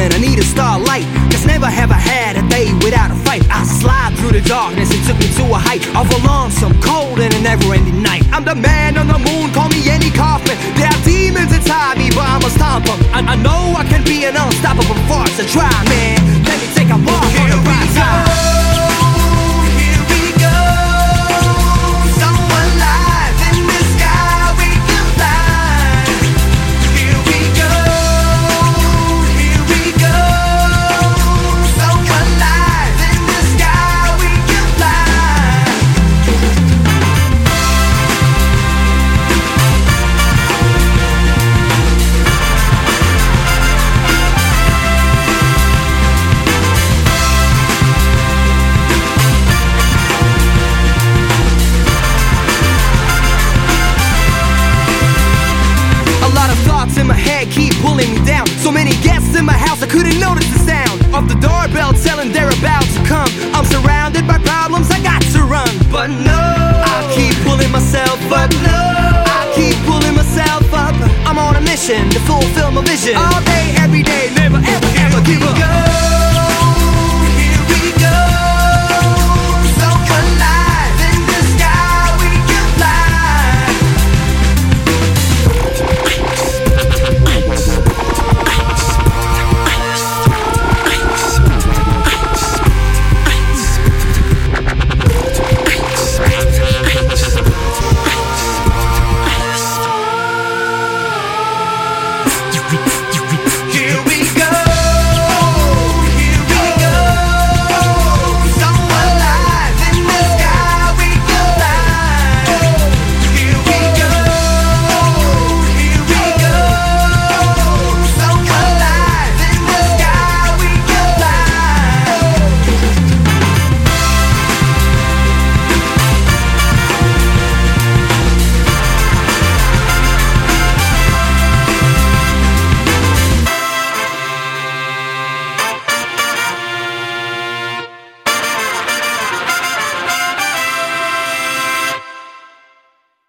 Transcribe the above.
and I need a starlight, 'cause never have I had a day without a fight. I slide through the darkness, it took me to a height of a lonesome, cold and a never-ending night. I'm the man on the moon, call me Andy Kaufman. There are demons inside me, but I'ma stomp them. I know I can be an unstoppable force. So try, man, let me take a walk on the right side. In my head keep pulling me down. So many guests in my house I couldn't notice the sound of the doorbell telling they're about to come. I'm surrounded by problems, I got to run, but no, I keep pulling myself up. No, I keep pulling myself up. I'm on a mission to fulfill my vision all day.